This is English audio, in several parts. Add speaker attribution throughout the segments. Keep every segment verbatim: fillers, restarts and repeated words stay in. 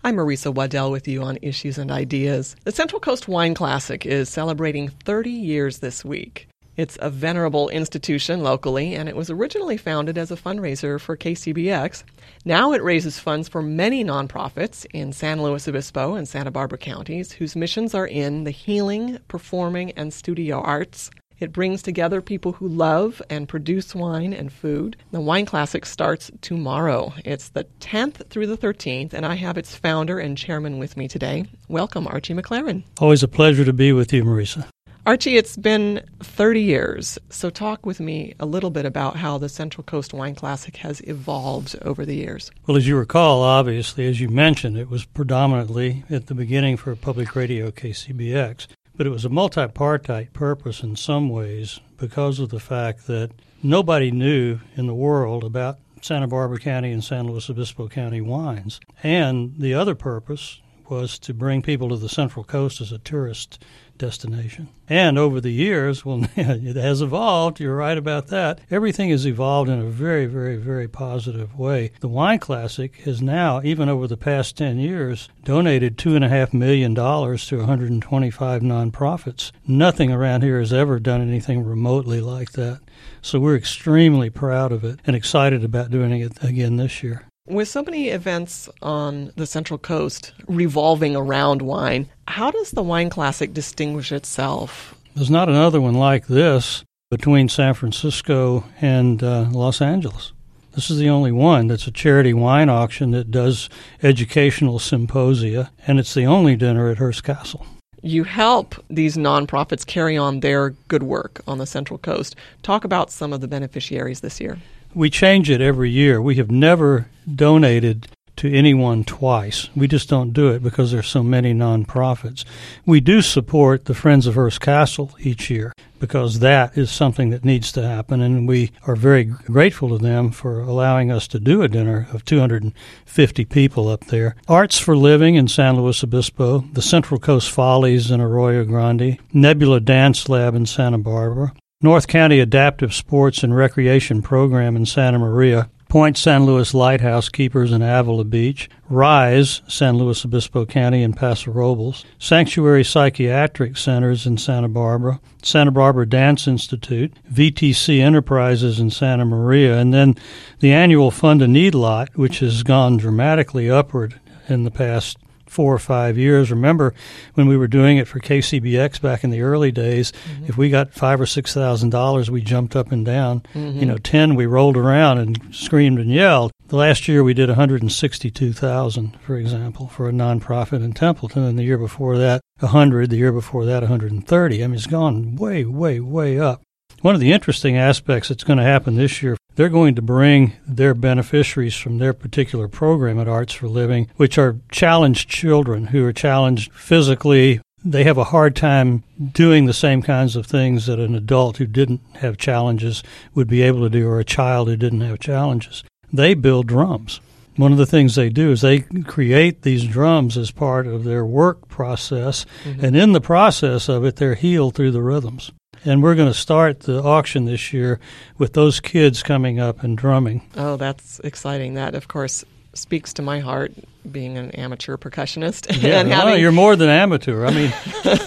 Speaker 1: I'm Marisa Waddell with you on Issues and Ideas. The Central Coast Wine Classic is celebrating thirty years this week. It's a venerable institution locally, and it was originally founded as a fundraiser for K C B X. Now it raises funds for many nonprofits in San Luis Obispo and Santa Barbara counties whose missions are in the healing, performing, and studio arts. It brings together people who love and produce wine and food. The Wine Classic starts tomorrow. It's the tenth through the thirteenth, and I have its founder and chairman with me today. Welcome, Archie McLaren.
Speaker 2: Always a pleasure to be with you, Marisa.
Speaker 1: Archie, it's been thirty years, so talk with me a little bit about how the Central Coast Wine Classic has evolved over the years.
Speaker 2: Well, as you recall, obviously, as you mentioned, it was predominantly at the beginning for public radio K C B X. But it was a multi-partite purpose in some ways because of the fact that nobody knew in the world about Santa Barbara County and San Luis Obispo County wines. And the other purpose was to bring people to the Central Coast as a tourist destination. And over the years, well, it has evolved. You're right about that. Everything has evolved in a very, very, very positive way. The Wine Classic has now, even over the past ten years, donated two point five million dollars to one hundred twenty-five nonprofits. Nothing around here has ever done anything remotely like that. So we're extremely proud of it and excited about doing it again this year.
Speaker 1: With so many events on the Central Coast revolving around wine, how does the Wine Classic distinguish itself?
Speaker 2: There's not another one like this between San Francisco and uh, Los Angeles. This is the only one that's a charity wine auction that does educational symposia, and it's the only dinner at Hearst Castle.
Speaker 1: You help these nonprofits carry on their good work on the Central Coast. Talk about some of the beneficiaries this year.
Speaker 2: We change it every year. We have never donated to anyone twice. We just don't do it because there's so many nonprofits. We do support the Friends of Hearst Castle each year because that is something that needs to happen, and we are very grateful to them for allowing us to do a dinner of two hundred fifty people up there. Arts for Living in San Luis Obispo, the Central Coast Follies in Arroyo Grande, Nebula Dance Lab in Santa Barbara, North County Adaptive Sports and Recreation Program in Santa Maria, Point San Luis Lighthouse Keepers in Avila Beach, RISE, San Luis Obispo County in Paso Robles, Sanctuary Psychiatric Centers in Santa Barbara, Santa Barbara Dance Institute, V T C Enterprises in Santa Maria, and then the annual Fund a Need lot, which has gone dramatically upward in the past four or five years. Remember when we were doing it for K C B X back in the early days, mm-hmm. if we got five or six thousand dollars, we jumped up and down. Mm-hmm. You know, ten we rolled around and screamed and yelled. The last year we did one hundred sixty-two thousand, for example, for a nonprofit in Templeton, and the year before that one hundred, the year before that one hundred thirty. I mean, it's gone way, way, way up. One of the interesting aspects that's going to happen this year, they're going to bring their beneficiaries from their particular program at Arts for Living, which are challenged children who are challenged physically. They have a hard time doing the same kinds of things that an adult who didn't have challenges would be able to do, or a child who didn't have challenges. They build drums. One of the things they do is they create these drums as part of their work process, mm-hmm. and in the process of it, they're healed through the rhythms. And we're going to start the auction this year with those kids coming up and drumming.
Speaker 1: Oh, that's exciting. That, of course, speaks to my heart, being an amateur percussionist.
Speaker 2: Yeah,
Speaker 1: and
Speaker 2: well,
Speaker 1: having...
Speaker 2: you're more than amateur. I mean...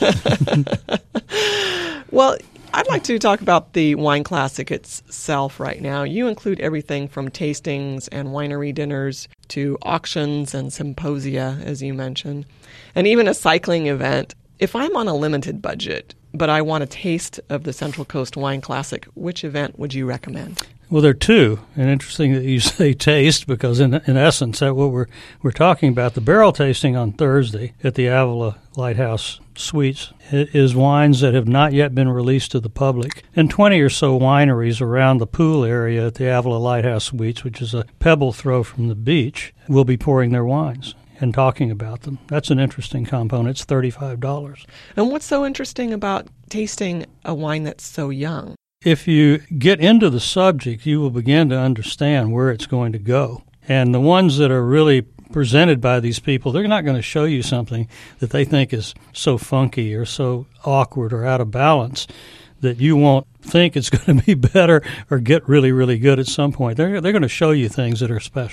Speaker 1: Well, I'd like to talk about the Wine Classic itself right now. You include everything from tastings and winery dinners to auctions and symposia, as you mentioned, and even a cycling event. If I'm on a limited budget, but I want a taste of the Central Coast Wine Classic, which event would you recommend?
Speaker 2: Well, there are two, and interesting that you say taste, because in in essence, that's what we're we're talking about. The barrel tasting on Thursday at the Avila Lighthouse Suites is wines that have not yet been released to the public, and twenty or so wineries around the pool area at the Avila Lighthouse Suites, which is a pebble throw from the beach, will be pouring their wines and talking about them. That's an interesting component. It's thirty-five dollars.
Speaker 1: And what's so interesting about tasting a wine that's so young?
Speaker 2: If you get into the subject, you will begin to understand where it's going to go. And the ones that are really presented by these people, they're not going to show you something that they think is so funky or so awkward or out of balance that you won't think it's going to be better or get really, really good at some point. They're, they're going to show you things that are special.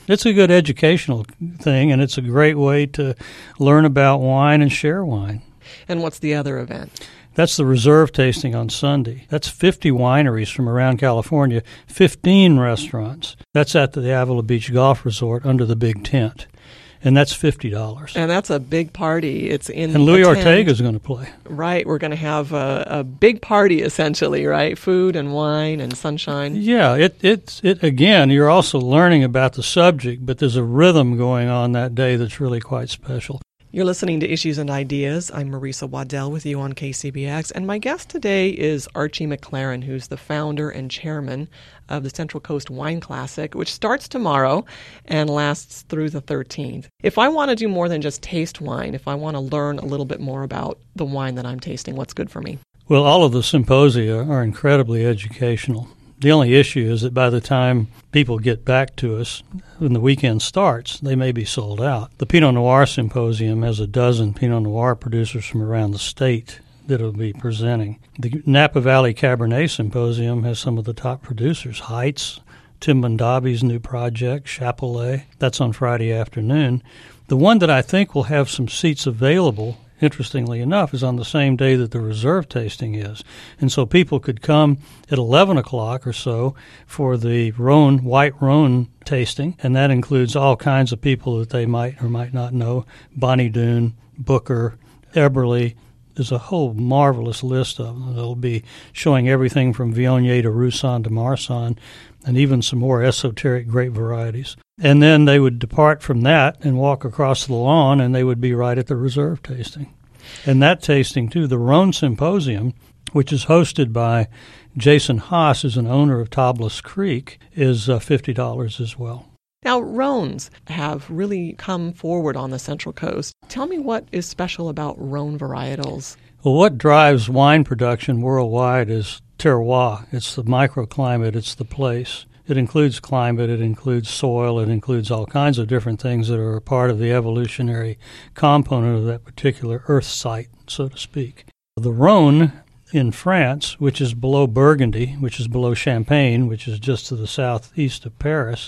Speaker 2: It's a good educational thing, and it's a great way to learn about wine and share wine.
Speaker 1: And what's the other event?
Speaker 2: That's the reserve tasting on Sunday. That's fifty wineries from around California, fifteen restaurants. That's at the Avila Beach Golf Resort under the big tent. And that's fifty dollars.
Speaker 1: And that's a big party. It's in
Speaker 2: And Louis Ortega's going to play.
Speaker 1: Right. We're going to have a, a big party, essentially, right? Food and wine and sunshine.
Speaker 2: Yeah. It, it, it, again, you're also learning about the subject, but there's a rhythm going on that day that's really quite special.
Speaker 1: You're listening to Issues and Ideas. I'm Marisa Waddell with you on K C B X, and my guest today is Archie McLaren, who's the founder and chairman of the Central Coast Wine Classic, which starts tomorrow and lasts through the thirteenth. If I want to do more than just taste wine, if I want to learn a little bit more about the wine that I'm tasting, what's good for me?
Speaker 2: Well, all of the symposia are incredibly educational. The only issue is that by the time people get back to us, when the weekend starts, they may be sold out. The Pinot Noir Symposium has a dozen Pinot Noir producers from around the state that will be presenting. The Napa Valley Cabernet Symposium has some of the top producers, Heights, Tim Mondavi's new project, Chapelet. That's on Friday afternoon. The one that I think will have some seats available, interestingly enough, is on the same day that the reserve tasting is. And so people could come at eleven o'clock or so for the Rhone, white Rhone tasting, and that includes all kinds of people that they might or might not know, Bonnie Doon, Booker, Eberly. There's a whole marvelous list of them. They'll be showing everything from Viognier to Roussanne to Marsanne, and even some more esoteric grape varieties. And then they would depart from that and walk across the lawn, and they would be right at the reserve tasting. And that tasting, too, the Rhone Symposium, which is hosted by Jason Haas, who's an owner of Tablas Creek, is uh, fifty dollars as well.
Speaker 1: Now, Rhones have really come forward on the Central Coast. Tell me what is special about Rhone varietals.
Speaker 2: Well, what drives wine production worldwide is terroir. It's the microclimate. It's the place. It includes climate. It includes soil. It includes all kinds of different things that are a part of the evolutionary component of that particular earth site, so to speak. The Rhone in France, which is below Burgundy, which is below Champagne, which is just to the southeast of Paris,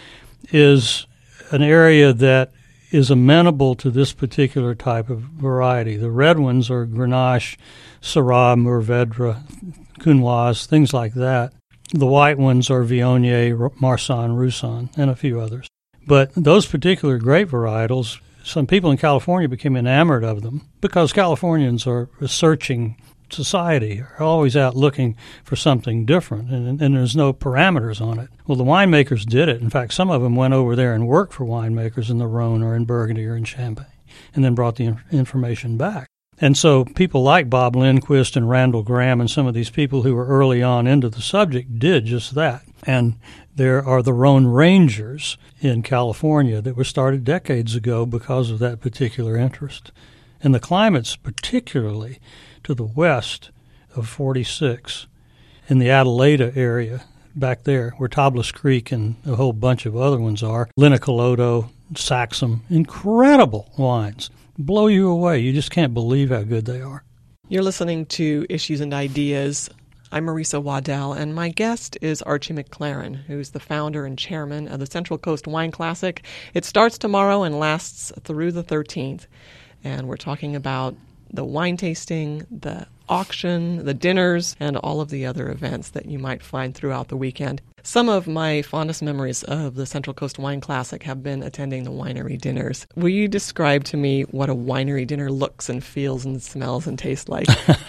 Speaker 2: is an area that is amenable to this particular type of variety. The red ones are Grenache, Syrah, Mourvedre, Cunoise, things like that. The white ones are Viognier, Marsanne, Roussanne, and a few others. But those particular grape varietals, some people in California became enamored of them because Californians are a searching society, are always out looking for something different, and, and there's no parameters on it. Well, the winemakers did it. In fact, some of them went over there and worked for winemakers in the Rhone or in Burgundy or in Champagne and then brought the in- information back. And so people like Bob Lindquist and Randall Graham and some of these people who were early on into the subject did just that. And there are the Rhone Rangers in California that were started decades ago because of that particular interest. And the climates, particularly to the west of forty-six, in the Adelaida area back there, where Tablas Creek and a whole bunch of other ones are, Linicoloto, Saxum, incredible wines. Blow you away. You just can't believe how good they are.
Speaker 1: You're listening to Issues and Ideas. I'm Marisa Waddell, and my guest is Archie McLaren, who's the founder and chairman of the Central Coast Wine Classic. It starts tomorrow and lasts through the thirteenth. And we're talking about the wine tasting, the auction, the dinners, and all of the other events that you might find throughout the weekend. Some of my fondest memories of the Central Coast Wine Classic have been attending the winery dinners. Will you describe to me what a winery dinner looks and feels and smells and tastes like?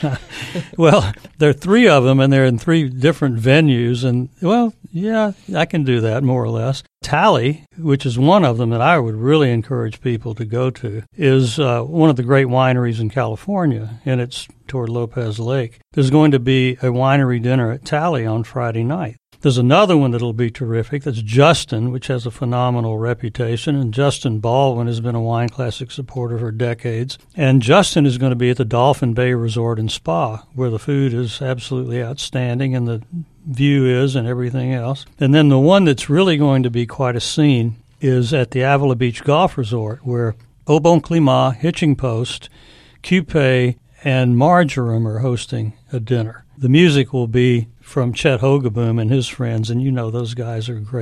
Speaker 2: Well, there are three of them, and they're in three different venues. And, well, yeah, I can do that more or less. Tally, which is one of them that I would really encourage people to go to, is uh, one of the great wineries in California, and it's toward Lopez Lake. There's going to be a winery dinner at Tally on Friday night. There's another one that'll be terrific. That's Justin, which has a phenomenal reputation. And Justin Baldwin has been a Wine Classic supporter for decades. And Justin is going to be at the Dolphin Bay Resort and Spa, where the food is absolutely outstanding and the view is and everything else. And then the one that's really going to be quite a scene is at the Avila Beach Golf Resort, where Au Bon Climat, Hitching Post, Cupé, and Marjoram are hosting a dinner. The music will be from Chet Hogaboom and his friends, and you know those guys are great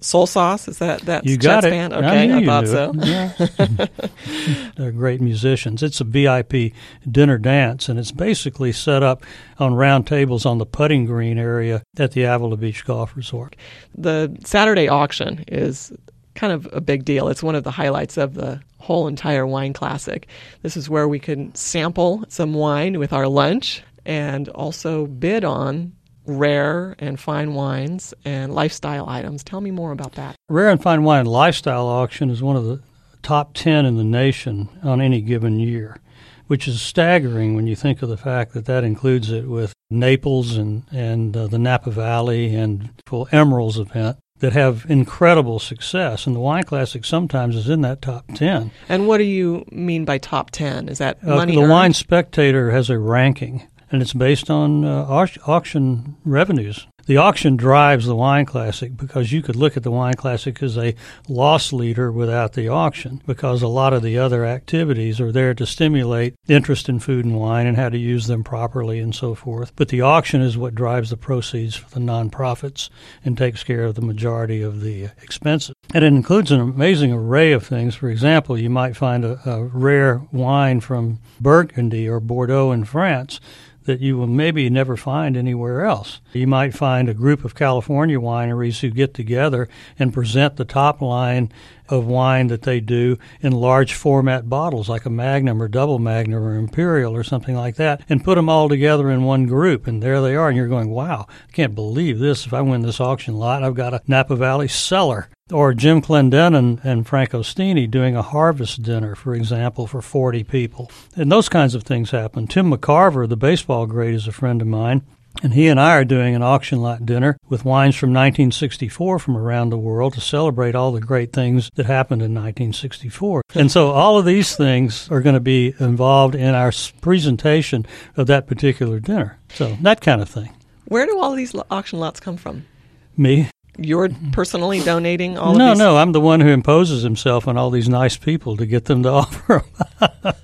Speaker 1: Soul Sauce, is that that's
Speaker 2: you got
Speaker 1: Chet's
Speaker 2: it.
Speaker 1: band?
Speaker 2: I
Speaker 1: Okay,
Speaker 2: knew
Speaker 1: I,
Speaker 2: you
Speaker 1: thought
Speaker 2: knew
Speaker 1: so.
Speaker 2: it. Yeah. They're great musicians. It's a V I P dinner dance, and it's basically set up on round tables on the putting green area at the Avila Beach Golf Resort.
Speaker 1: The Saturday auction is kind of a big deal. It's one of the highlights of the whole entire wine classic. This is where we can sample some wine with our lunch and also bid on rare and fine wines and lifestyle items. Tell me more about that.
Speaker 2: Rare and Fine Wine Lifestyle Auction is one of the top ten in the nation on any given year, which is staggering when you think of the fact that that includes it with Naples and, and uh, the Napa Valley and full Emeralds event that have incredible success. And the Wine Classic sometimes is in that top ten.
Speaker 1: And what do you mean by top ten? Is that
Speaker 2: Uh,
Speaker 1: money
Speaker 2: the
Speaker 1: earned?
Speaker 2: Wine Spectator has a ranking, and it's based on uh, au- auction revenues. The auction drives the Wine Classic because you could look at the Wine Classic as a loss leader without the auction, because a lot of the other activities are there to stimulate interest in food and wine and how to use them properly and so forth. But the auction is what drives the proceeds for the nonprofits and takes care of the majority of the expenses. And it includes an amazing array of things. For example, you might find a, a rare wine from Burgundy or Bordeaux in France that you will maybe never find anywhere else. You might find a group of California wineries who get together and present the top line of wine that they do in large format bottles like a Magnum or Double Magnum or Imperial or something like that, and put them all together in one group, and there they are, and you're going, wow, I can't believe this. If I win this auction lot, I've got a Napa Valley cellar. Or Jim Clendenin and Frank Ostini doing a harvest dinner, for example, for forty people. And those kinds of things happen. Tim McCarver, the baseball great, is a friend of mine, and he and I are doing an auction lot dinner with wines from nineteen sixty-four from around the world to celebrate all the great things that happened in nineteen sixty-four. And so all of these things are going to be involved in our presentation of that particular dinner. So that kind of thing.
Speaker 1: Where do all these lo- auction lots come from?
Speaker 2: Me.
Speaker 1: You're personally donating all
Speaker 2: no,
Speaker 1: of these?
Speaker 2: No, no. I'm the one who imposes himself on all these nice people to get them to offer them.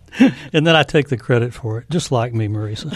Speaker 2: And then I take the credit for it, just like me, Marisa.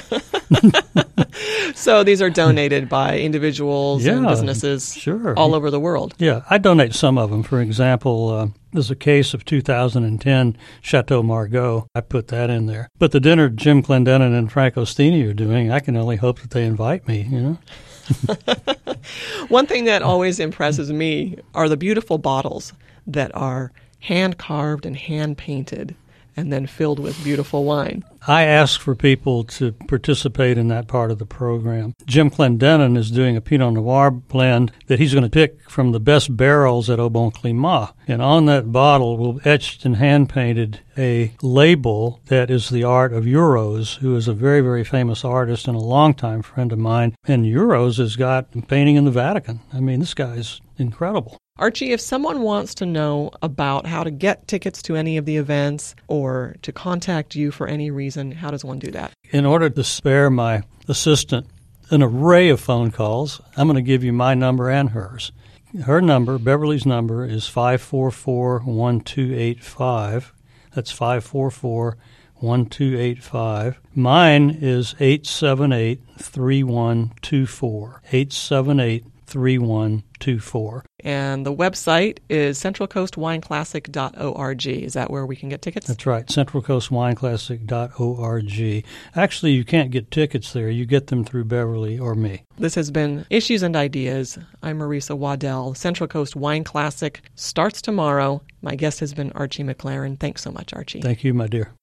Speaker 1: So these are donated by individuals
Speaker 2: Yeah,
Speaker 1: and businesses
Speaker 2: sure.
Speaker 1: all over the world.
Speaker 2: Yeah, I donate some of them. For example, uh, there's a case of two thousand ten Chateau Margaux. I put that in there. But the dinner Jim Clendenin and Frank Ostini are doing, I can only hope that they invite me, you know?
Speaker 1: One thing that always impresses me are the beautiful bottles that are hand-carved and hand-painted and then filled with beautiful wine.
Speaker 2: I ask for people to participate in that part of the program. Jim Clendenin is doing a Pinot Noir blend that he's going to pick from the best barrels at Au Bon Climat. And on that bottle will etched and hand-painted a label that is the art of Euros, who is a very, very famous artist and a longtime friend of mine. And Euros has got painting in the Vatican. I mean, this guy's incredible.
Speaker 1: Archie, if someone wants to know about how to get tickets to any of the events or to contact you for any reason, how does one do that?
Speaker 2: In order to spare my assistant an array of phone calls, I'm going to give you my number and hers. Her number, Beverly's number, is five four four, one two eight five. That's five four four, one two eight five. Mine is eight seven eight, three one two four. eight seven eight, three one two four.
Speaker 1: And the website is central coast wine classic dot org. Is that where we can get tickets?
Speaker 2: That's right, central coast wine classic dot org. Actually, you can't get tickets there. You get them through Beverly or me.
Speaker 1: This has been Issues and Ideas. I'm Marisa Waddell. Central Coast Wine Classic starts tomorrow. My guest has been Archie McLaren. Thanks so much, Archie.
Speaker 2: Thank you, my dear.